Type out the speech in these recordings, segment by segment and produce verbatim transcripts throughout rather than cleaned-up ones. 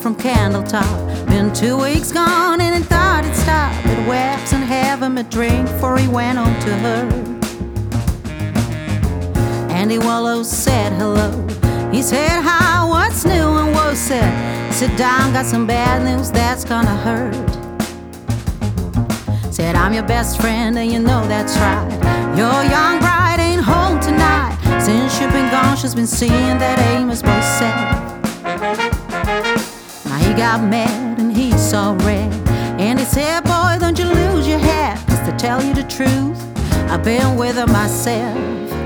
from Candletop. Been two weeks gone and he thought he'd stop at Webb's and have him a drink before he went home to her. Andy Wallows said hello. He said, hi, what's new? And Woe said, sit down, got some bad news that's gonna hurt. Said, I'm your best friend and you know that's right. Your young bride ain't home tonight. Since you've been gone, she's been seeing that Amos boy said. Now he got mad and he saw red. And he said, boy, don't you lose your head. Cause to tell you the truth, I've been with her myself.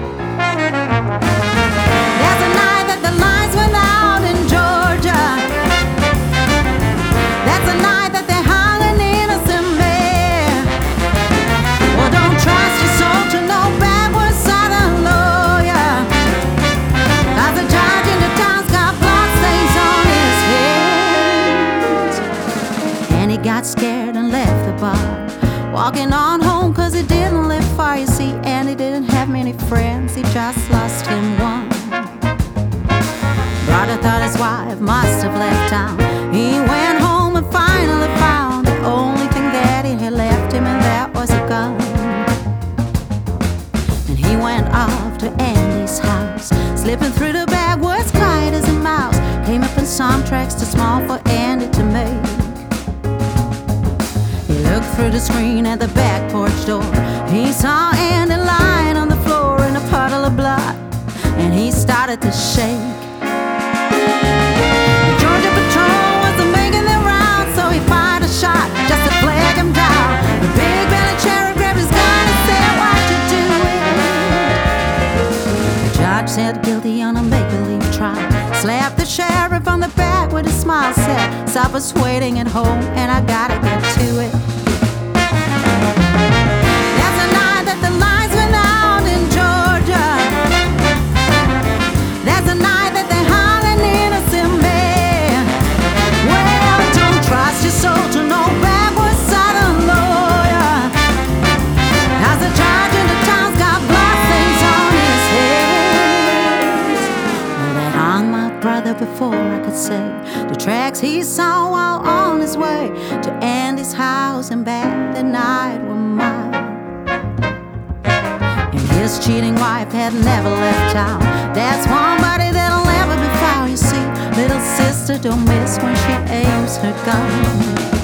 There's a night that the lights went out in Georgia. That's a night that they hung an innocent man. Well, don't trust your soul to no backward southern lawyer. Cause the judge in the town's got blood stains on his hands. And he got scared and left the bar, walking on home cause he didn't live far, you see. And he didn't have many friends, he just lost him one. Brother thought his wife must have left town. He went home and finally found the only thing that he had left him, and that was a gun. And he went off to Andy's house, slipping through the bag was quiet as a mouse. Came up in some tracks too small for Andy to make. He looked through the screen at the back porch door. He saw Andy lying on the floor in a puddle of blood, and he started to shake. The Georgia Patrol wasn't making their rounds, so he fired a shot just to flag him down. The big belly cherry grabbed his gun and said, why'd you do it? The judge said guilty on a make-believe trial. Slapped the sheriff on the back with a smile, said, supper's waiting at home and I gotta get to it. That's the night that the lights went out in Georgia. That's the night that they hung an innocent man. Well, don't trust your soul to no backward southern lawyer. Cause the judge in the town's got blood stains on his hands. Well, they hung my brother before I could say the tracks he saw while on his way to Andy's house and back that night were mine. And his cheating wife had never left town. That's one body that'll never be found, you see. Little sister don't miss when she aims her gun.